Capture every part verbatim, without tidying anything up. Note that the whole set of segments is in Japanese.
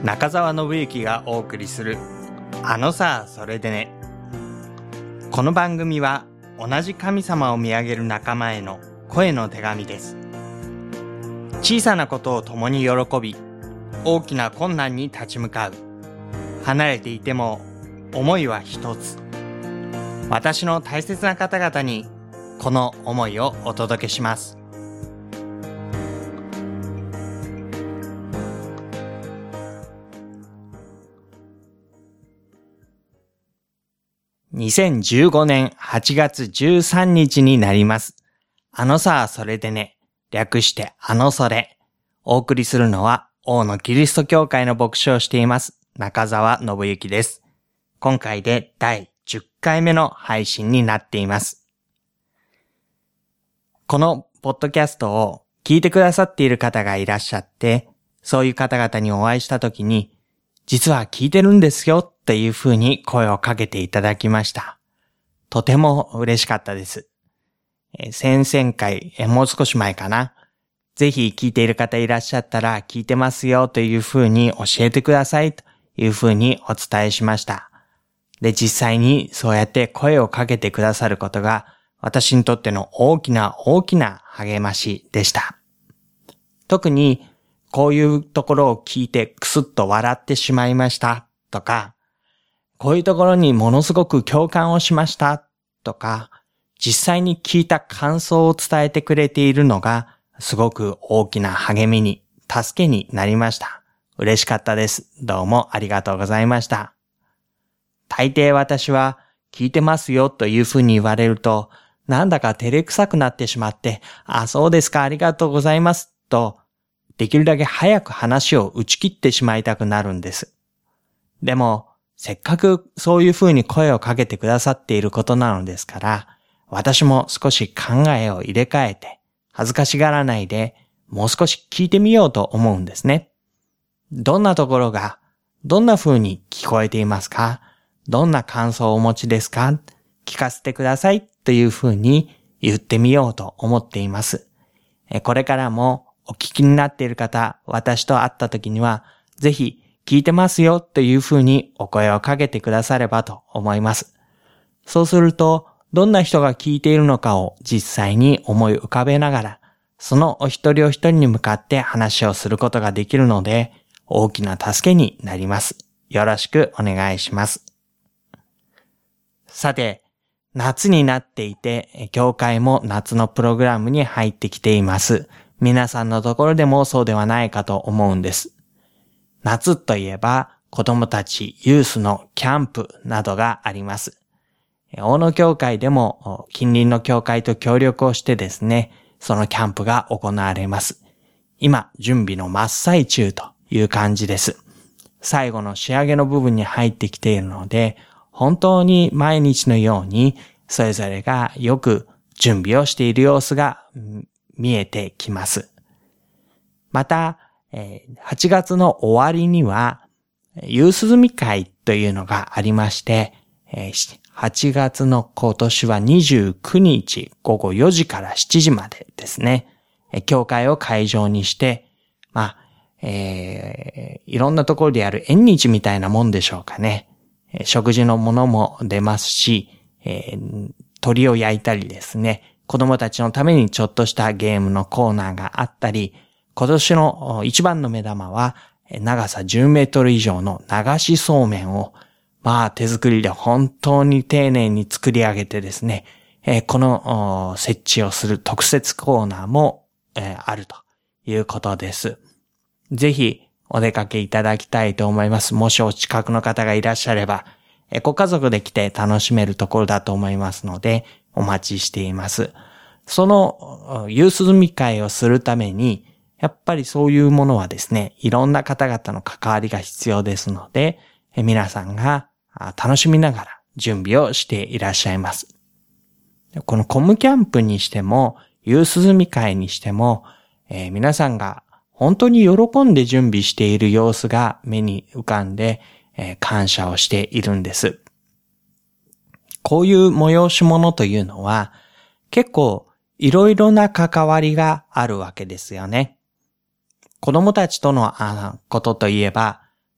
中澤信之がお送りするあのさそれでね。この番組は同じ神様を見上げる仲間への声の手紙です。小さなことを共に喜び、大きな困難に立ち向かう。離れていても思いは一つ。私の大切な方々にこの思いをお届けします。にせんじゅうごねんはちがつじゅうさんにちになります。あのさそれでね、略してあのそれ。お送りするのは大野キリスト教会の牧師をしています中澤信之です。今回でだいじゅっかいめの配信になっています。このポッドキャストを聞いてくださっている方がいらっしゃって、そういう方々にお会いしたときに、実は聞いてるんですよっていうふうに声をかけていただきました。とても嬉しかったです。えー、先々回、えー、もう少し前かな。ぜひ聞いている方いらっしゃったら聞いてますよというふうに教えてくださいというふうにお伝えしました。で、実際にそうやって声をかけてくださることが私にとっての大きな大きな励ましでした。特にこういうところを聞いてクスッと笑ってしまいましたとか、こういうところにものすごく共感をしましたとか、実際に聞いた感想を伝えてくれているのがすごく大きな励みに、助けになりました。嬉しかったです。どうもありがとうございました。大抵私は聞いてますよというふうに言われると、なんだか照れくさくなってしまって、あ、そうですか、ありがとうございますと、できるだけ早く話を打ち切ってしまいたくなるんです。でも、せっかくそういうふうに声をかけてくださっていることなのですから、私も少し考えを入れ替えて、恥ずかしがらないで、もう少し聞いてみようと思うんですね。どんなところが、どんなふうに聞こえていますか？どんな感想をお持ちですか？聞かせてくださいというふうに言ってみようと思っています。これからもお聞きになっている方、私と会った時には、ぜひ聞いてますよというふうにお声をかけてくださればと思います。そうすると、どんな人が聞いているのかを実際に思い浮かべながら、そのお一人お一人に向かって話をすることができるので、大きな助けになります。よろしくお願いします。さて、夏になっていて、教会も夏のプログラムに入ってきています。皆さんのところでもそうではないかと思うんです。夏といえば、子供たち、ユースのキャンプなどがあります。大野教会でも近隣の教会と協力をしてですね、そのキャンプが行われます。今、準備の真っ最中という感じです。最後の仕上げの部分に入ってきているので、本当に毎日のようにそれぞれがよく準備をしている様子が見えてきます。また、はちがつの終わりには、夕涼み会というのがありまして、はちがつの今年はにじゅうくにちごごよじからしちじまでですね、教会を会場にして、まあ、えー、いろんなところでやる縁日みたいなもんでしょうかね。食事のものも出ますし、えー、鳥を焼いたりですね、子供たちのためにちょっとしたゲームのコーナーがあったり、今年の一番の目玉は長さじゅうメートル以上の流しそうめんをまあ手作りで本当に丁寧に作り上げてですね、えー、この設置をする特設コーナーも、えー、あるということです。ぜひお出かけいただきたいと思います。もしお近くの方がいらっしゃれば、えー、ご家族で来て楽しめるところだと思いますのでお待ちしています。その夕涼み会をするためにやっぱりそういうものはですね、いろんな方々の関わりが必要ですので、えー、皆さんが楽しみながら準備をしていらっしゃいます。このコムキャンプにしても、夕涼み会にしても、えー、皆さんが本当に喜んで準備している様子が目に浮かんで、えー、感謝をしているんです。こういう催し物というのは、結構いろいろな関わりがあるわけですよね。子供たちとのことといえば、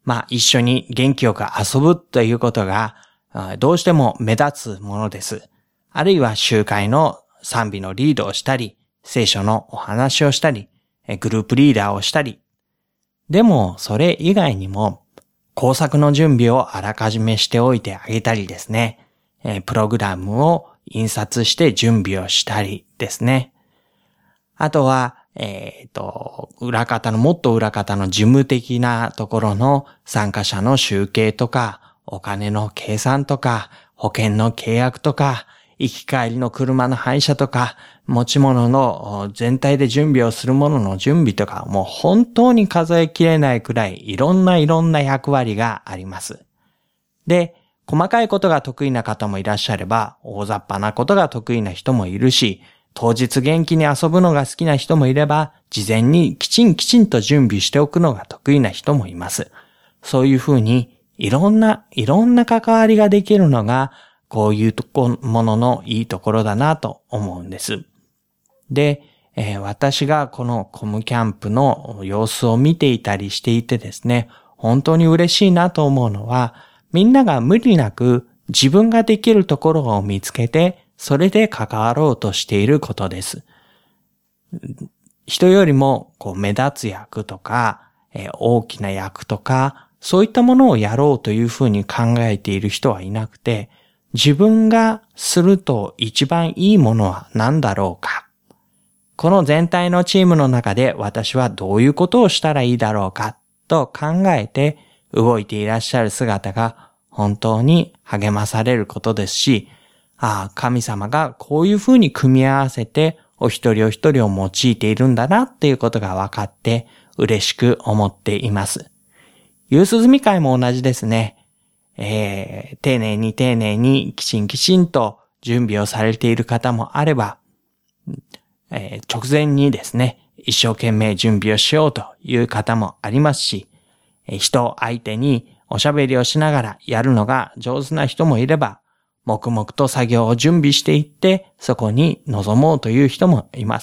まあ一緒に元気よく遊ぶということがどうしても目立つものです。あるいは集会の賛美のリードをしたり、聖書のお話をしたり、グループリーダーをしたり。でもそれ以外にも工作の準備をあらかじめしておいてあげたりですね。プログラムを印刷して準備をしたりですね。あとは、えっと、裏方の、もっと裏方の事務的なところの参加者の集計とか、お金の計算とか、保険の契約とか、行き帰りの車の配車とか、持ち物の全体で準備をするものの準備とか、もう本当に数えきれないくらいいろんないろんな役割があります。で、細かいことが得意な方もいらっしゃれば、大雑把なことが得意な人もいるし、当日元気に遊ぶのが好きな人もいれば、事前にきちんきちんと準備しておくのが得意な人もいます。そういうふうに、いろんな、いろんな関わりができるのが、こういうとこもののいいところだなと思うんです。で、えー、私がこのコムキャンプの様子を見ていたりしていてですね、本当に嬉しいなと思うのは、みんなが無理なく自分ができるところを見つけて、それで関わろうとしていることです。人よりもこう目立つ役とか、えー、大きな役とか、そういったものをやろうというふうに考えている人はいなくて、自分がすると一番いいものは何だろうか。この全体のチームの中で私はどういうことをしたらいいだろうかと考えて動いていらっしゃる姿が本当に励まされることですし、ああ、神様がこういうふうに組み合わせてお一人お一人を用いているんだなっていうことが分かって嬉しく思っています。夕涼み会も同じですね。えー、丁寧に丁寧にきちんきちんと準備をされている方もあれば、えー、直前にですね、一生懸命準備をしようという方もありますし、人相手におしゃべりをしながらやるのが上手な人もいれば、黙々と作業を準備していって、そこに臨もうという人もいます。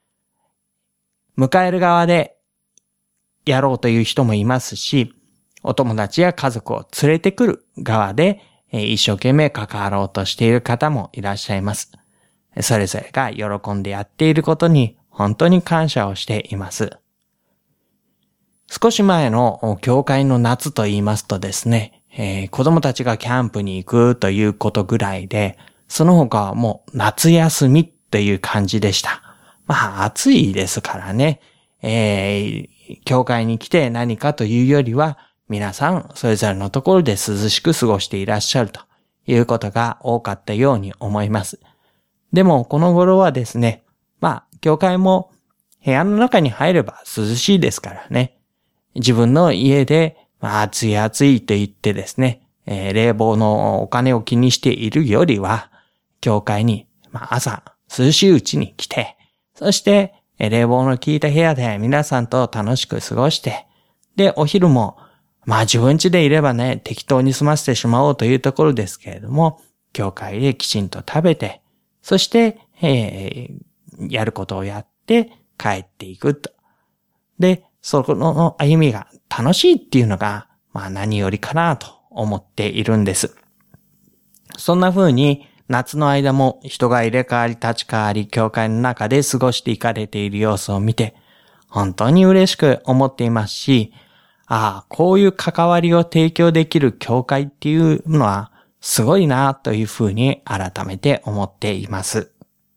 迎える側でやろうという人もいますし、お友達や家族を連れてくる側で一生懸命関わろうとしている方もいらっしゃいます。それぞれが喜んでやっていることに本当に感謝をしています。少し前の教会の夏と言いますとですね、えー、子供たちがキャンプに行くということぐらいで、その他はもう夏休みっていう感じでした。まあ暑いですからね、えー、教会に来て何かというよりは、皆さんそれぞれのところで涼しく過ごしていらっしゃるということが多かったように思います。でもこの頃はですね、まあ教会も部屋の中に入れば涼しいですからね。自分の家で、まあ、暑い暑いと言ってですね、えー、冷房のお金を気にしているよりは、教会に、まあ、朝涼しいうちに来て、そして、えー、冷房の効いた部屋で皆さんと楽しく過ごして、で、お昼も、まあ自分家でいればね、適当に済ませてしまおうというところですけれども、教会できちんと食べて、そして、えー、やることをやって帰っていくと。で、そこの歩みが楽しいっていうのが、まあ何よりかなと思っているんです。そんな風に夏の間も人が入れ替わり立ち替わり、教会の中で過ごしていかれている様子を見て、本当に嬉しく思っていますし、ああ、こういう関わりを提供できる教会っていうのはすごいなという風に改めて思っています。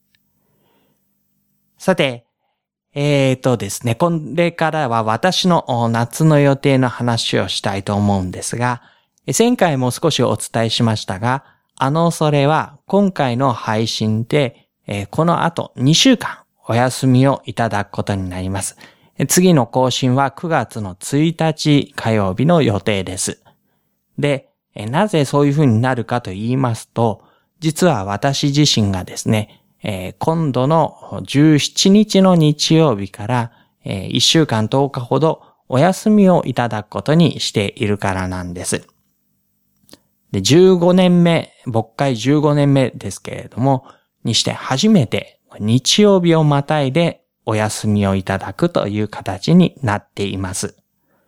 さて、えーとですね、これからは私の夏の予定の話をしたいと思うんですが、前回も少しお伝えしましたが、あのそれは今回の配信で、この後にしゅうかんお休みをいただくことになります。次の更新はくがつのついたち火曜日の予定です。で、なぜそういう風になるかと言いますと、実は私自身がですね、えー、今度のじゅうしちにちの日曜日から、えー、いっしゅうかんとおかほどお休みをいただくことにしているからなんです。で、じゅうごねんめ、牧会じゅうごねんめですけれども、にして初めて日曜日をまたいでお休みをいただくという形になっています。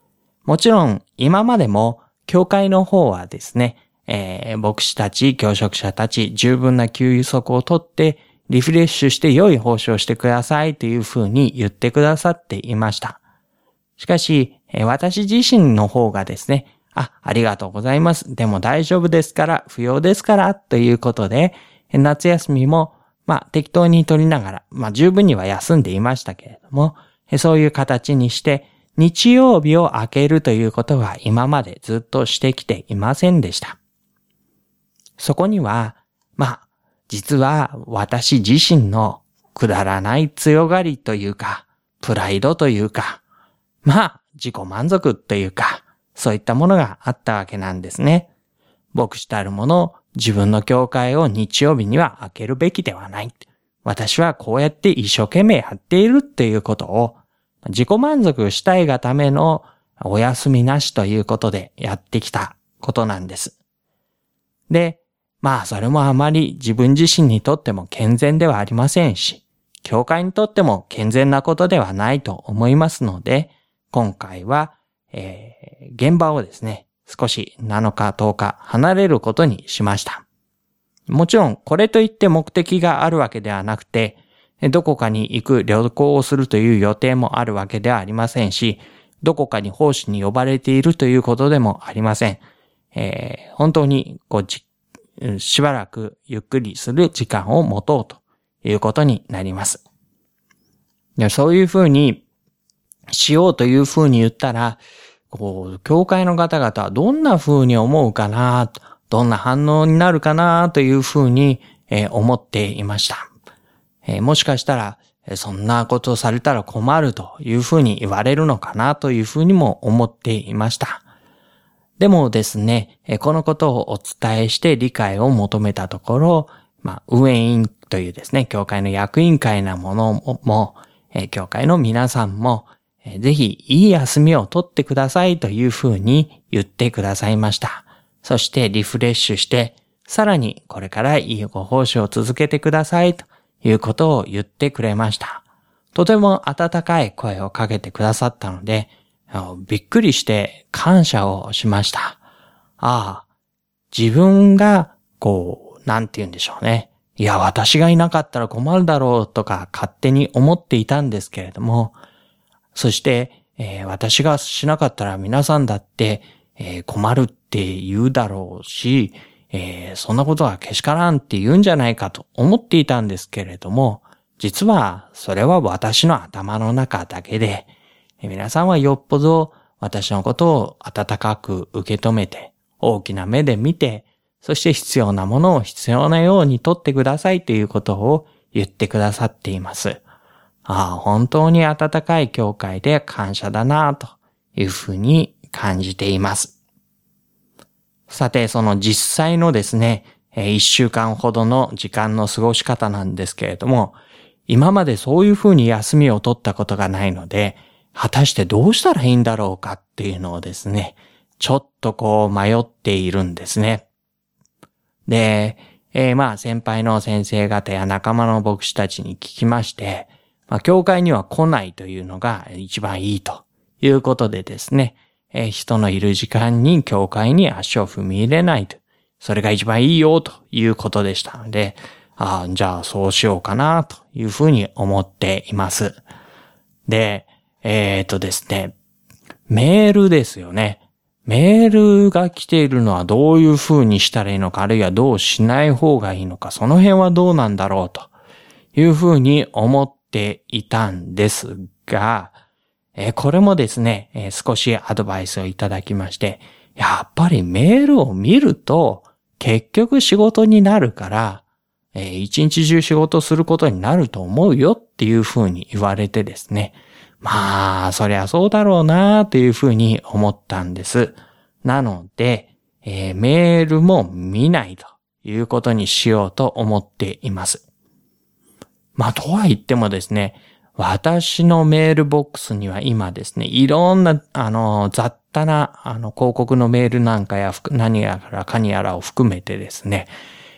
もちろん今までも教会の方はですね、えー、牧師たち、教職者たち、十分な休息をとってリフレッシュして良い奉仕をしてくださいというふうに言ってくださっていました。しかし、えー、私自身の方がですね、あ、ありがとうございます。でも大丈夫ですから、不要ですから、ということで、夏休みも、まあ、適当に取りながら、まあ、十分には休んでいましたけれども、そういう形にして、日曜日を空けるということは今までずっとしてきていませんでした。そこには、まあ、実は私自身のくだらない強がりというか、プライドというか、まあ、自己満足というか、そういったものがあったわけなんですね。牧師たるもの、自分の教会を日曜日には開けるべきではない。私はこうやって一生懸命やっているっていうことを、自己満足したいがためのお休みなしということでやってきたことなんです。で、まあそれもあまり自分自身にとっても健全ではありませんし、教会にとっても健全なことではないと思いますので、今回は、えー、現場をですね、少しなのかとおか離れることにしました。もちろんこれといって目的があるわけではなくて、どこかに行く旅行をするという予定もあるわけではありませんし、どこかに奉仕に呼ばれているということでもありません。えー、本当にこうじしばらくゆっくりする時間を持とうということになります。でそういうふうにしようというふうに言ったら、こう教会の方々はどんなふうに思うかな、どんな反応になるかなというふうに、えー、思っていました。えー、もしかしたら、そんなことをされたら困るというふうに言われるのかなというふうにも思っていました。でもですね、このことをお伝えして理解を求めたところ、まあ、運営員というですね、教会の役員会なものも、教会の皆さんも、ぜひいい休みを取ってくださいというふうに言ってくださいました。そしてリフレッシュして、さらにこれからいいご奉仕を続けてくださいということを言ってくれました。とても温かい声をかけてくださったので、びっくりして感謝をしました。ああ、自分がこう、なんて言うんでしょうね。いや、私がいなかったら困るだろうとか勝手に思っていたんですけれども、そして、えー、私がしなかったら皆さんだって、えー、困るって言うだろうし、えー、そんなことはけしからんって言うんじゃないかと思っていたんですけれども、実はそれは私の頭の中だけで、皆さんはよっぽど私のことを温かく受け止めて、大きな目で見て、そして必要なものを必要なように取ってくださいということを言ってくださっています。ああ、本当に温かい教会で感謝だなというふうに感じています。さて、その実際のですね、一週間ほどの時間の過ごし方なんですけれども、今までそういうふうに休みを取ったことがないので、果たしてどうしたらいいんだろうかっていうのをですね、ちょっとこう迷っているんですね。で、えー、まあ先輩の先生方や仲間の牧師たちに聞きまして、まあ教会には来ないというのが一番いいということでですね、えー、人のいる時間に教会に足を踏み入れないと、それが一番いいよということでしたので、ああ、じゃあそうしようかなというふうに思っています。で、えーとですね、メールですよね。メールが来ているのはどういう風にしたらいいのか、あるいはどうしない方がいいのか、その辺はどうなんだろうという風に思っていたんですが、えー、これもですね、えー、少しアドバイスをいただきまして、やっぱりメールを見ると結局仕事になるから、えー、一日中仕事することになると思うよっていう風に言われてですね、まあ、そりゃそうだろうなというふうに思ったんです。なので、えー、メールも見ないということにしようと思っています。まあ、とは言ってもですね、私のメールボックスには今ですね、いろんな、あの、雑多な、あの、広告のメールなんかや、何やらかにやらを含めてですね、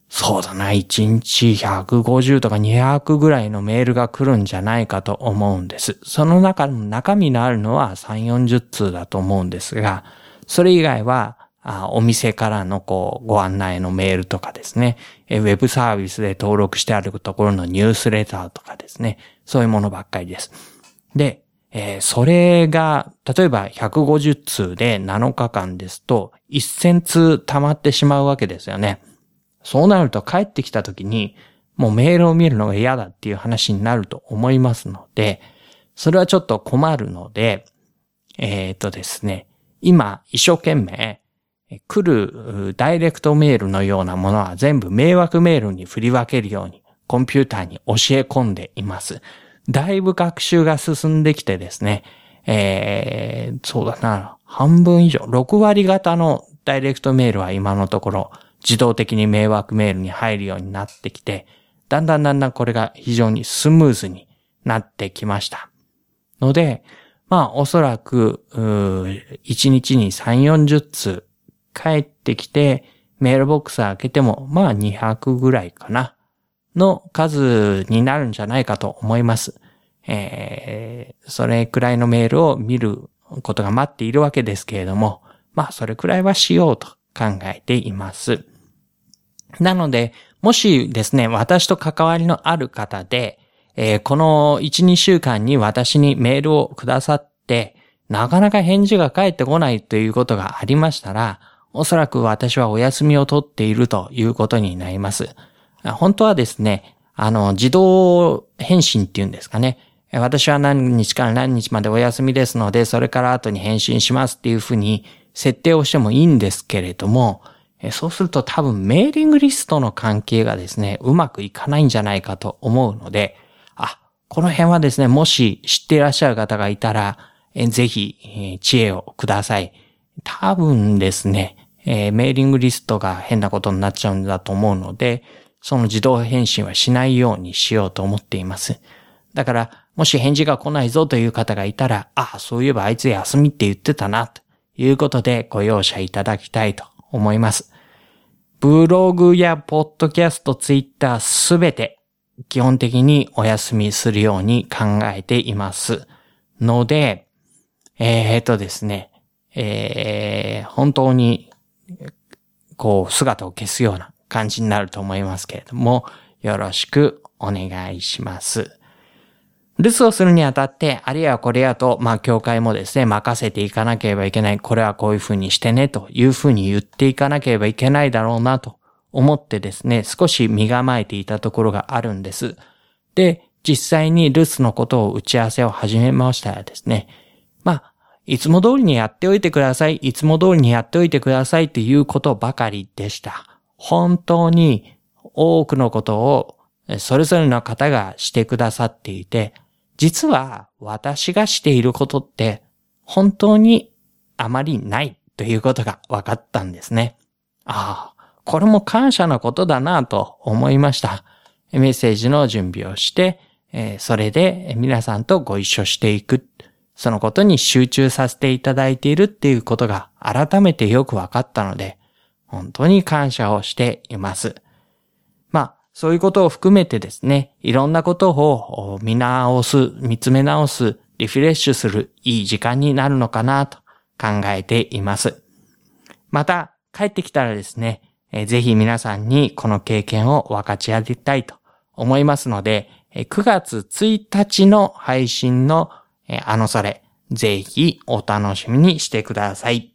そうだな、いちにちひゃくごじゅうとかにひゃくぐらいのメールが来るんじゃないかと思うんです。その中の中身のあるのはさんじゅう、よんじゅっつうだと思うんですが、それ以外は、あお店からのこうご案内のメールとかですね、ウェブサービスで登録してあるところのニュースレターとかですね、そういうものばっかりです。で、えー、それが、例えばひゃくごじゅっつうでなのかかんですとせんつう溜まってしまうわけですよね。そうなると帰ってきた時にもうメールを見るのが嫌だっていう話になると思いますので、それはちょっと困るので、えっとですね、今一生懸命来るダイレクトメールのようなものは全部迷惑メールに振り分けるようにコンピューターに教え込んでいます。だいぶ学習が進んできてですね、えー、そうだな、半分以上、ろくわり型のダイレクトメールは今のところ自動的に迷惑メールに入るようになってきて、だんだんだんだんこれが非常にスムーズになってきました。ので、まあおそらく、いちにちにさんじゅう、よんじゅっつう帰ってきてメールボックス開けてもまあにひゃくぐらいかなの数になるんじゃないかと思います。えー、それくらいのメールを見ることが待っているわけですけれども、まあそれくらいはしようと考えています。なので、もしですね、私と関わりのある方で、えー、このいち、にしゅうかんに私にメールをくださって、なかなか返事が返ってこないということがありましたら、おそらく私はお休みを取っているということになります。本当はですね、あの、自動返信っていうんですかね。私は何日から何日までお休みですので、それから後に返信しますっていうふうに設定をしてもいいんですけれども、そうすると多分メーリングリストの関係がですね、うまくいかないんじゃないかと思うので、あ、この辺はですね、もし知っていらっしゃる方がいたら、ぜひ知恵をください。多分ですね、メーリングリストが変なことになっちゃうんだと思うので、その自動返信はしないようにしようと思っています。だから、もし返事が来ないぞという方がいたら、あ、そういえばあいつ休みって言ってたな、ということでご容赦いただきたいと思います。ブログやポッドキャスト、ツイッターすべて基本的にお休みするように考えています。ので、えーとですね、えー、本当にこう姿を消すような感じになると思いますけれども、よろしくお願いします。留守をするにあたって、あれやこれやと、まあ、教会もですね、任せていかなければいけない。これはこういうふうにしてね、というふうに言っていかなければいけないだろうな、と思ってですね、少し身構えていたところがあるんです。で、実際に留守のことを打ち合わせを始めましたらですね、まあ、いつも通りにやっておいてください。いつも通りにやっておいてくださいということばかりでした。本当に多くのことをそれぞれの方がしてくださっていて、実は私がしていることって本当にあまりないということが分かったんですね。ああ、これも感謝なことだなと思いました。メッセージの準備をして、それで皆さんとご一緒していく。そのことに集中させていただいているっていうことが改めてよく分かったので、本当に感謝をしています。まあ、そういうことを含めてですね、いろんなことを見直す、見つめ直す、リフレッシュするいい時間になるのかなと考えています。また、帰ってきたらですね、ぜひ皆さんにこの経験を分かち合いたいと思いますので、くがつついたちの配信のあのそれ、ぜひお楽しみにしてください。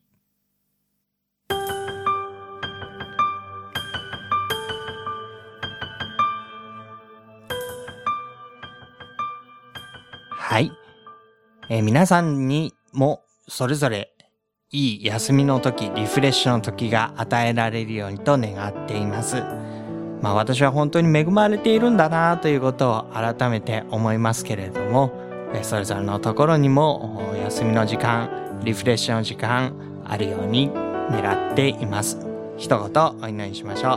はい、えー。皆さんにもそれぞれいい休みの時、リフレッシュの時が与えられるようにと願っています。まあ私は本当に恵まれているんだなということを改めて思いますけれども、それぞれのところにもお休みの時間、リフレッシュの時間あるように願っています。一言お祈りしましょう。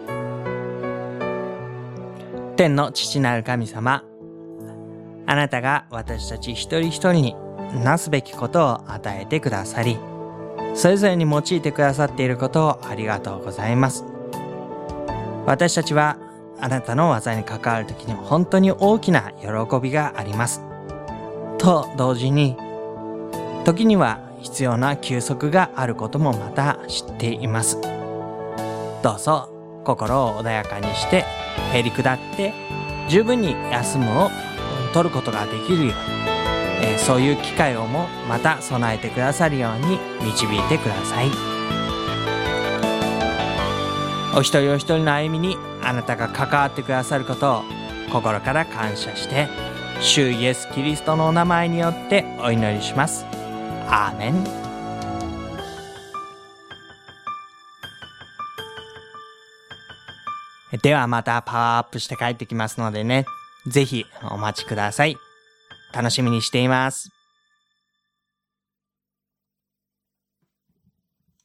天の父なる神様、あなたが私たち一人一人になすべきことを与えてくださり、それぞれに用いてくださっていることをありがとうございます。 私たちはあなたの技に関わるときに本当に大きな喜びがあります。と同時に、時には必要な休息があることもまた知っています。どうぞ心を穏やかにしてへり下って十分に休むを取ることができるように、えー、そういう機会をもまた備えてくださるように導いてください。お一人お一人の歩みにあなたが関わってくださることを心から感謝して、主イエスキリストのお名前によってお祈りします。アーメン。ではまたパワーアップして帰ってきますのでね、ぜひお待ちください。楽しみにしています。